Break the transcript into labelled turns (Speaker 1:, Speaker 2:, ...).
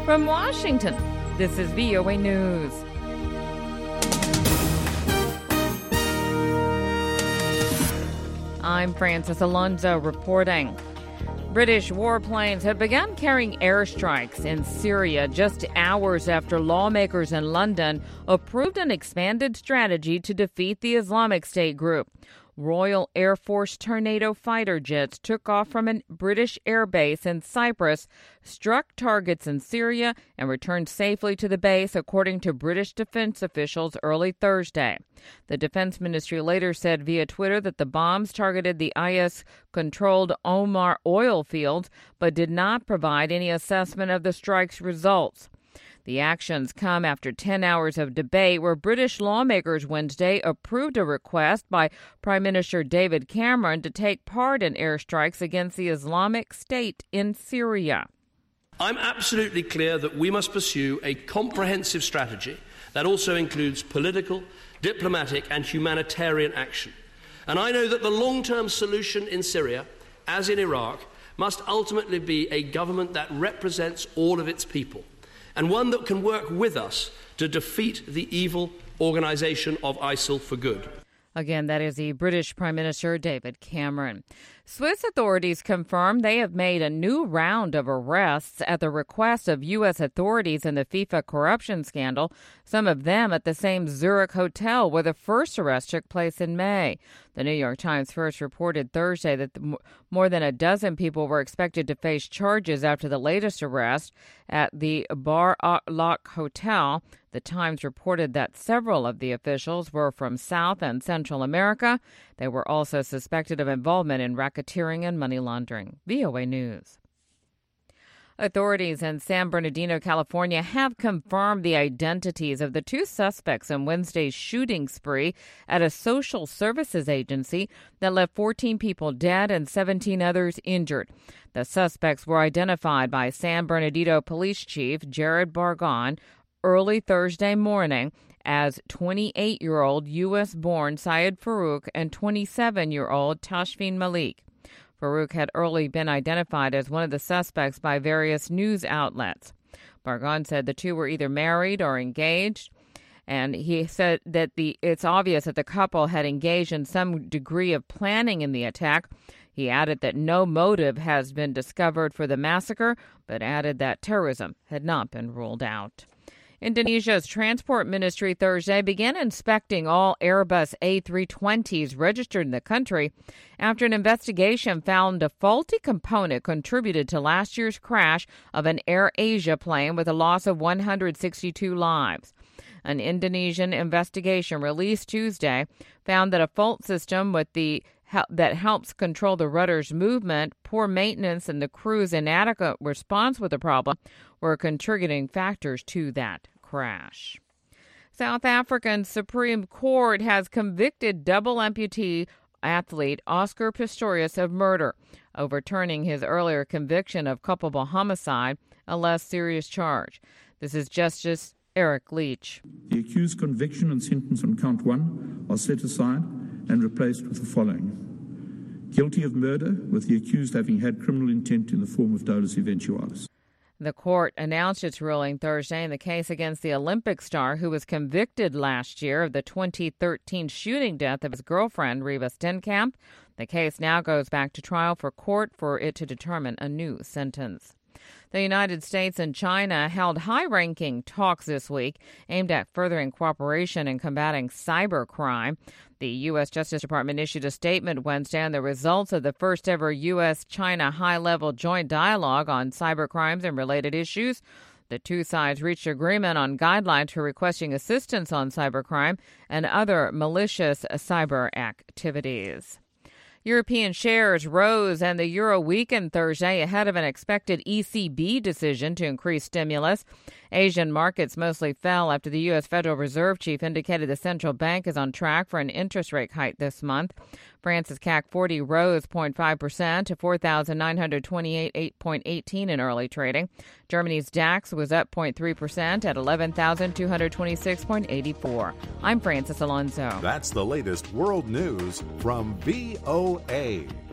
Speaker 1: From Washington, this is VOA News. I'm Francis Alonso reporting. British warplanes have begun carrying airstrikes in Syria just hours after lawmakers in London approved an expanded strategy to defeat the Islamic State group. Royal Air Force Tornado fighter jets took off from a British airbase in Cyprus, struck targets in Syria, and returned safely to the base, according to British defense officials early Thursday. The defense ministry later said via Twitter that the bombs targeted the IS-controlled Omar oil fields, but did not provide any assessment of the strike's results. The actions come after 10 hours of debate where British lawmakers Wednesday approved a request by Prime Minister David Cameron to take part in airstrikes against the Islamic State in Syria.
Speaker 2: I'm absolutely clear that we must pursue a comprehensive strategy that also includes political, diplomatic and humanitarian action. And I know that the long-term solution in Syria, as in Iraq, must ultimately be a government that represents all of its people, and one that can work with us to defeat the evil organisation of ISIL for good.
Speaker 1: Again, that is the British Prime Minister David Cameron. Swiss authorities confirmed they have made a new round of arrests at the request of U.S. authorities in the FIFA corruption scandal, some of them at the same Zurich hotel where the first arrest took place in May. The New York Times first reported Thursday that more than a dozen people were expected to face charges after the latest arrest at the Bar Lock Hotel. The Times reported that several of the officials were from South and Central America. They were also suspected of involvement in racketeering and money laundering. VOA News. Authorities in San Bernardino, California, have confirmed the identities of the two suspects in Wednesday's shooting spree at a social services agency that left 14 people dead and 17 others injured. The suspects were identified by San Bernardino Police Chief Jared Bargon early Thursday morning as 28-year-old U.S.-born Syed Farouk and 27-year-old Tashfeen Malik. Farouk had early been identified as one of the suspects by various news outlets. Bargon said the two were either married or engaged, and he said that it's obvious that the couple had engaged in some degree of planning in the attack. He added that no motive has been discovered for the massacre, but added that terrorism had not been ruled out. Indonesia's transport ministry Thursday began inspecting all Airbus A320s registered in the country after an investigation found a faulty component contributed to last year's crash of an AirAsia plane with a loss of 162 lives. An Indonesian investigation released Tuesday found that a fault system that helps control the rudder's movement, poor maintenance, and the crew's inadequate response with the problem were contributing factors to that crash. South African Supreme Court has convicted double amputee athlete Oscar Pistorius of murder, overturning his earlier conviction of culpable homicide, a less serious charge. This is Justice Eric Leach.
Speaker 3: The accused's conviction and sentence on count 1 are set aside and replaced with the following. Guilty of murder, with the accused having had criminal intent in the form of dolus eventualis.
Speaker 1: The court announced its ruling Thursday in the case against the Olympic star who was convicted last year of the 2013 shooting death of his girlfriend, Reva Steenkamp. The case now goes back to trial for court for it to determine a new sentence. The United States and China held high-ranking talks this week aimed at furthering cooperation in combating cybercrime. The U.S. Justice Department issued a statement Wednesday on the results of the first-ever U.S.-China high-level joint dialogue on cybercrimes and related issues. The two sides reached agreement on guidelines for requesting assistance on cybercrime and other malicious cyber activities. European shares rose and the euro weakened Thursday ahead of an expected ECB decision to increase stimulus. Asian markets mostly fell after the U.S. Federal Reserve chief indicated the central bank is on track for an interest rate hike this month. France's CAC 40 rose 0.5% to 4,928.18 in early trading. Germany's DAX was up 0.3% at 11,226.84. I'm Francis Alonso.
Speaker 4: That's the latest world news from VOA.